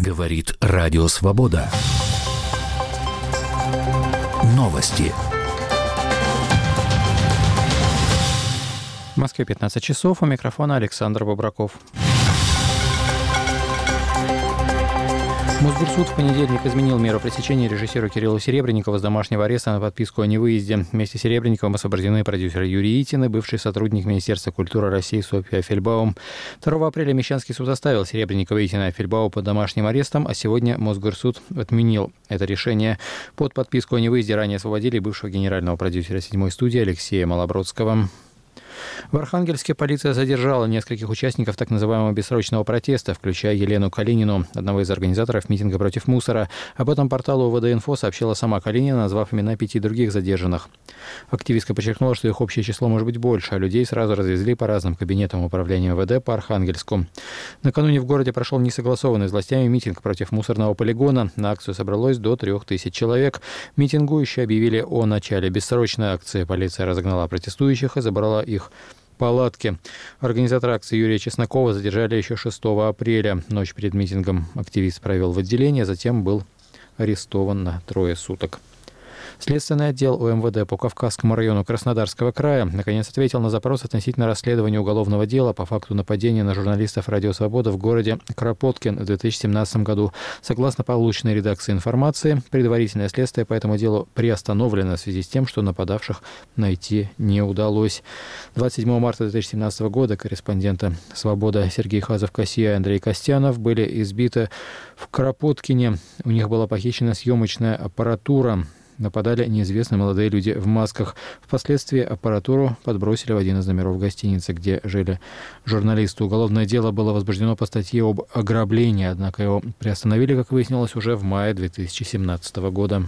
Говорит Радио Свобода. Новости. В Москве 15 часов. У микрофона Александр Бобраков. Мосгорсуд в понедельник изменил меру пресечения режиссеру Кириллу Серебренникову с домашнего ареста на подписку о невыезде. Вместе с Серебренниковым освобождены продюсер Юрий Итин и бывший сотрудник Министерства культуры России Софья Фельбаум. 2 апреля Мещанский суд оставил Серебренникова, Итина и Фельбаум под домашним арестом, а сегодня Мосгорсуд отменил это решение. Под подписку о невыезде ранее освободили бывшего генерального продюсера «Седьмой студии» Алексея Малобродского. В Архангельске полиция задержала нескольких участников так называемого бессрочного протеста, включая Елену Калинину, одного из организаторов митинга против мусора. Об этом порталу УВД-Инфо сообщила сама Калинина, назвав имена 5 других задержанных. Активистка подчеркнула, что их общее число может быть больше, а людей сразу развезли по разным кабинетам управления МВД по Архангельску. Накануне в городе прошел несогласованный с властями митинг против мусорного полигона. На акцию собралось до 3000 человек. Митингующие объявили о начале бессрочной акции. Полиция разогнала протестующих и забрала их палатки. Организатора акции Юрия Чеснокова задержали еще 6 апреля. Ночь перед митингом активист провел в отделении, затем был арестован на 3 суток. Следственный отдел УМВД по Кавказскому району Краснодарского края наконец ответил на запрос относительно расследования уголовного дела по факту нападения на журналистов «Радио Свобода» в городе Кропоткин в 2017 году. Согласно полученной редакции информации, предварительное следствие по этому делу приостановлено в связи с тем, что нападавших найти не удалось. 27 марта 2017 года корреспонденты «Свобода» Сергей Хазов-Кассия и Андрей Костянов были избиты в Кропоткине. У них была похищена съемочная аппаратура. Нападали неизвестные молодые люди в масках. Впоследствии аппаратуру подбросили в один из номеров гостиницы, где жили журналисты. Уголовное дело было возбуждено по статье об ограблении, однако его приостановили, как выяснилось, уже в мае 2017 года.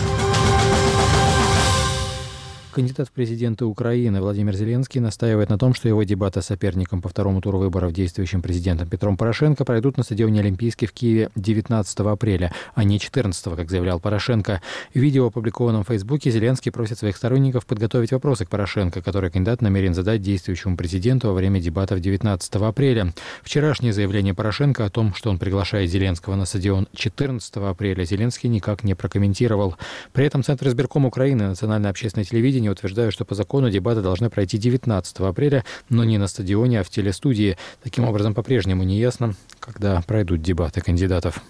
Кандидат в президенты Украины Владимир Зеленский настаивает на том, что его дебаты с соперником по второму туру выборов действующим президентом Петром Порошенко пройдут на стадионе Олимпийский в Киеве 19 апреля, а не 14, как заявлял Порошенко. В видео, опубликованном в Фейсбуке, Зеленский просит своих сторонников подготовить вопросы к Порошенко, которые кандидат намерен задать действующему президенту во время дебатов 19 апреля. Вчерашнее заявление Порошенко о том, что он приглашает Зеленского на стадион 14 апреля, Зеленский никак не прокомментировал. При этом Центр избирком Украины и Национальное общественное телевидение утверждают, что по закону дебаты должны пройти 19 апреля, но не на стадионе, а в телестудии. Таким образом, по-прежнему не ясно, когда пройдут дебаты кандидатов.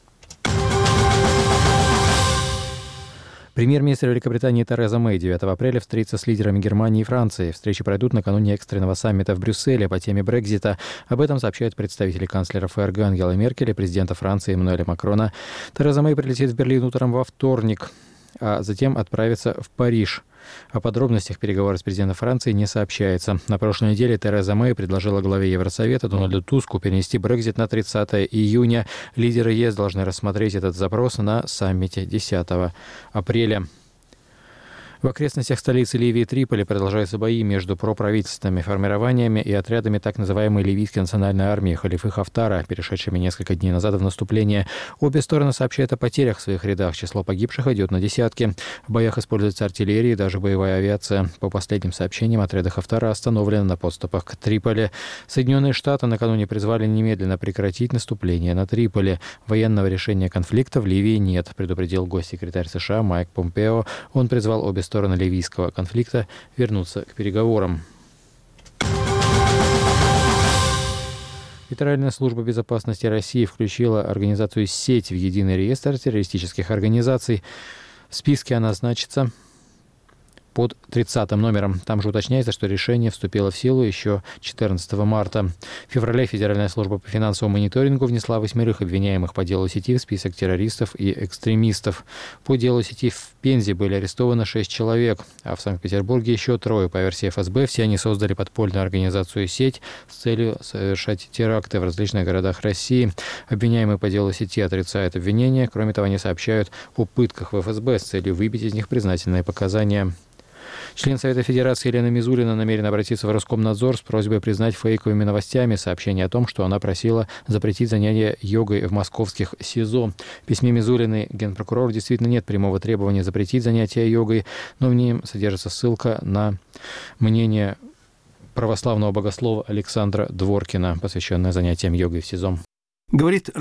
Премьер-министр Великобритании Тереза Мэй 9 апреля встретится с лидерами Германии и Франции. Встречи пройдут накануне экстренного саммита в Брюсселе по теме Брексита. Об этом сообщают представители канцлера ФРГ Ангелы Меркель и президента Франции Эммануэля Макрона. Тереза Мэй прилетит в Берлин утром во вторник, а затем отправится в Париж. О подробностях переговоров с президентом Франции не сообщается. На прошлой неделе Тереза Мэй предложила главе Евросовета Дональду Туску перенести Брексит на 30 июня. Лидеры ЕС должны рассмотреть этот запрос на саммите 10 апреля. В окрестностях столицы Ливии Триполи продолжаются бои между проправительственными формированиями и отрядами так называемой ливийской национальной армии халифы Хафтара, перешедшими несколько дней назад в наступление. Обе стороны сообщают о потерях в своих рядах. Число погибших идет на десятки. В боях используется артиллерия и даже боевая авиация. По последним сообщениям, отряды Хафтара остановлены на подступах к Триполи. Соединенные Штаты накануне призвали немедленно прекратить наступление на Триполи. Военного решения конфликта в Ливии нет, предупредил госсекретарь США Майк Помпео. Он призвал обе стороны ливийского конфликта вернуться к переговорам. Федеральная служба безопасности России включила организацию «Сеть» в единый реестр террористических организаций. В списке она значится под 30 номером. Там же уточняется, что решение вступило в силу еще 14 марта. В феврале Федеральная служба по финансовому мониторингу внесла 8 обвиняемых по делу сети в список террористов и экстремистов. По делу сети в Пензе были арестованы 6 человек, а в Санкт-Петербурге еще 3. По версии ФСБ, все они создали подпольную организацию «Сеть» с целью совершать теракты в различных городах России. Обвиняемые по делу сети отрицают обвинения. Кроме того, они сообщают о пытках в ФСБ с целью выбить из них признательные показания. Член Совета Федерации Елена Мизулина намерена обратиться в Роскомнадзор с просьбой признать фейковыми новостями сообщение о том, что она просила запретить занятия йогой в московских СИЗО. В письме Мизулиной генпрокурору действительно нет прямого требования запретить занятия йогой, но в нем содержится ссылка на мнение православного богослова Александра Дворкина, посвященное занятиям йогой в СИЗО. Говорит